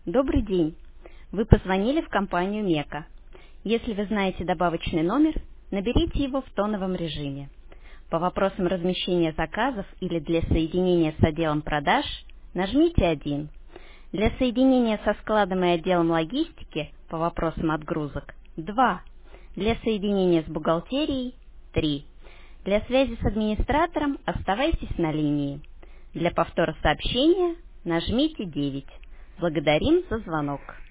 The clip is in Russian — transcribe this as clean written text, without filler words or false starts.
Добрый день! Вы позвонили в компанию Мека. Если вы знаете добавочный номер, наберите его в тоновом режиме. По вопросам размещения заказов или для соединения с отделом продаж нажмите 1. Для соединения со складом и отделом логистики по вопросам отгрузок 2. Для соединения с бухгалтерией 3. Для связи с администратором оставайтесь на линии. Для повтора сообщения нажмите 9. Благодарим за звонок.